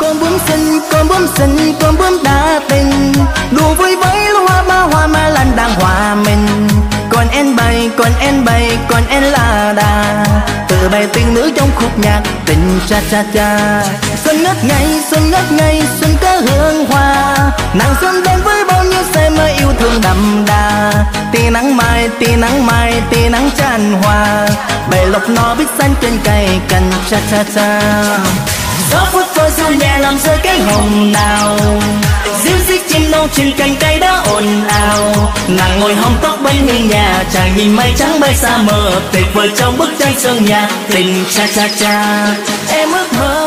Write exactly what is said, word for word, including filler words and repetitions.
con bướm xinh, con bướm xinh, con bướm đa tình, đùa vui với lũ hoa ba hoa mai lan đang hòa mình. Còn em bay, còn em bay, còn em là đà, tự bày tình nữ trong khúc nhạc tình cha cha cha. Xuân ngất ngây, xuân ngất ngây, xuân có hương hoa, nàng xuân đến với bao nhiêu say mê yêu thương đậm đà. Tia nắng mai, tia nắng mai, tia nắng tràn hòa, bầy lộc nó biết xanh trên cây cành cha cha cha. Gió phút phơ du nhẹ làm rơi cánh hồng nào, ríu rít chim non trên cành cây đã ồn ào. Nàng ngồi hóng tóc bên hiên nhà, chàng nhìn mây trắng bay xa mờ, tuyệt vời trong bức tranh sơn nhà tình cha cha cha. Em ước mơ